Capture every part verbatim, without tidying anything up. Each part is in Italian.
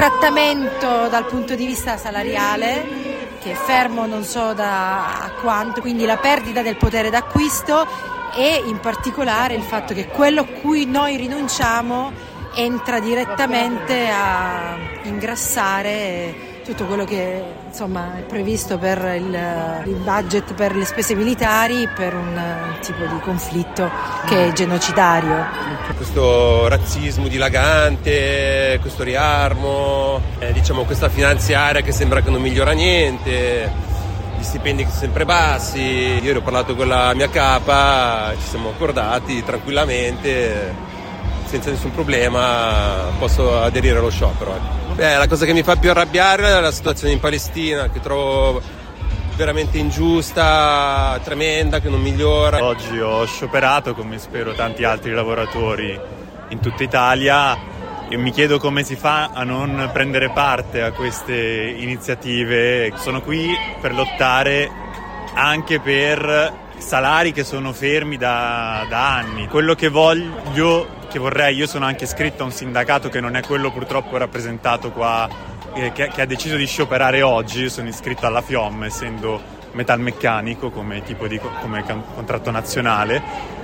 trattamento dal punto di vista salariale che è fermo non so da quanto, quindi la perdita del potere d'acquisto e in particolare il fatto che quello a cui noi rinunciamo entra direttamente a ingrassare tutto quello che insomma è previsto per il, il budget per le spese militari per un tipo di conflitto che è genocidario. Questo razzismo dilagante, questo riarmo, eh, diciamo questa finanziaria che sembra che non migliora niente, gli stipendi che sono sempre bassi. Ieri ho parlato con la mia capa, ci siamo accordati tranquillamente, senza nessun problema posso aderire allo sciopero. Beh, la cosa che mi fa più arrabbiare è la situazione in Palestina, che trovo veramente ingiusta, tremenda, che non migliora. Oggi ho scioperato, come spero tanti altri lavoratori in tutta Italia, e mi chiedo come si fa a non prendere parte a queste iniziative. Sono qui per lottare anche per salari che sono fermi da, da anni. Quello che voglio, che vorrei, io sono anche iscritto a un sindacato che non è quello purtroppo rappresentato qua, eh, che, che ha deciso di scioperare oggi. Io sono iscritto alla FIOM, essendo metalmeccanico come tipo di come contratto nazionale.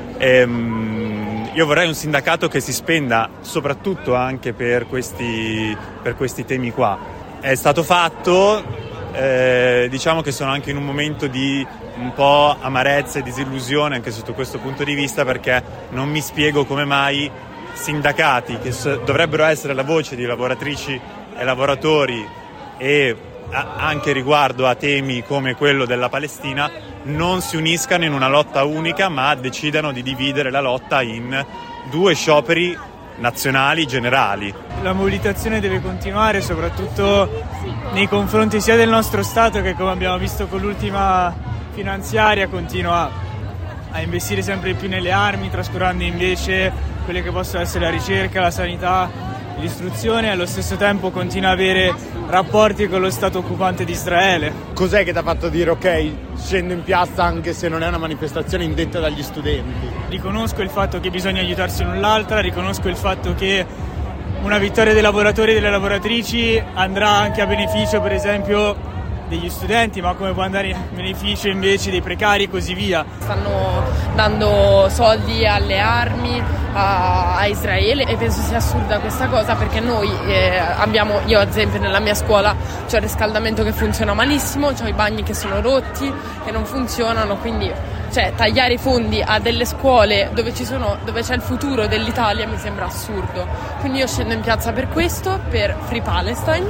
Ehm, io vorrei un sindacato che si spenda soprattutto anche per questi, per questi temi qua. È stato fatto, eh, diciamo che sono anche in un momento di un po' amarezza e disillusione anche sotto questo punto di vista, perché non mi spiego come mai sindacati che dovrebbero essere la voce di lavoratrici e lavoratori e anche riguardo a temi come quello della Palestina non si uniscano in una lotta unica, ma decidano di dividere la lotta in due scioperi nazionali generali. La mobilitazione deve continuare, soprattutto nei confronti sia del nostro Stato che, come abbiamo visto con l'ultima finanziaria, continua a investire sempre di più nelle armi, trascurando invece quelle che possono essere la ricerca, la sanità, l'istruzione, e allo stesso tempo continua a avere rapporti con lo Stato occupante di Israele. Cos'è che ti ha fatto dire ok, scendo in piazza anche se non è una manifestazione indetta dagli studenti? Riconosco il fatto che bisogna aiutarsi l'un l'altra, riconosco il fatto che una vittoria dei lavoratori e delle lavoratrici andrà anche a beneficio, per esempio, degli studenti, ma come può andare a beneficio invece dei precari e così via. Stanno dando soldi alle armi a, a Israele e penso sia assurda questa cosa, perché noi eh, abbiamo, io ad esempio nella mia scuola c'è il riscaldamento che funziona malissimo, c'ho i bagni che sono rotti, che non funzionano, quindi cioè tagliare i fondi a delle scuole dove ci sono, dove c'è il futuro dell'Italia mi sembra assurdo. Quindi io scendo in piazza per questo, per Free Palestine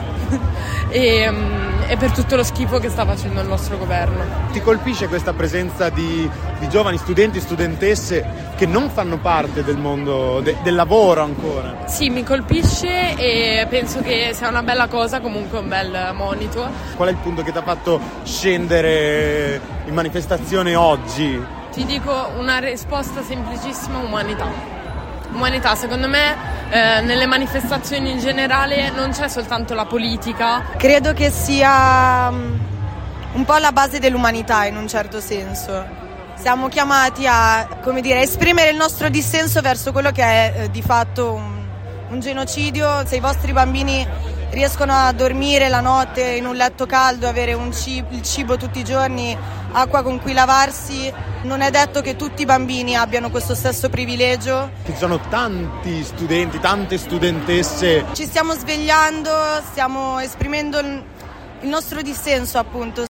e, e per tutto lo schifo che sta facendo il nostro governo. Ti colpisce questa presenza di, di giovani studenti, studentesse che non fanno parte del mondo de, del lavoro ancora? Sì, mi colpisce e penso che sia una bella cosa, comunque un bel monito. Qual è il punto che ti ha fatto scendere in manifestazione oggi? Ti dico una risposta semplicissima: umanità. Umanità, secondo me eh, nelle manifestazioni in generale non c'è soltanto la politica. Credo che sia um, un po' la base dell'umanità in un certo senso. Siamo chiamati a, come dire, esprimere il nostro dissenso verso quello che è eh, di fatto un, un genocidio. Se i vostri bambini riescono a dormire la notte in un letto caldo, avere un cibo, il cibo tutti i giorni, acqua con cui lavarsi, non è detto che tutti i bambini abbiano questo stesso privilegio. Ci sono tanti studenti, tante studentesse. Ci stiamo svegliando, stiamo esprimendo il nostro dissenso, appunto.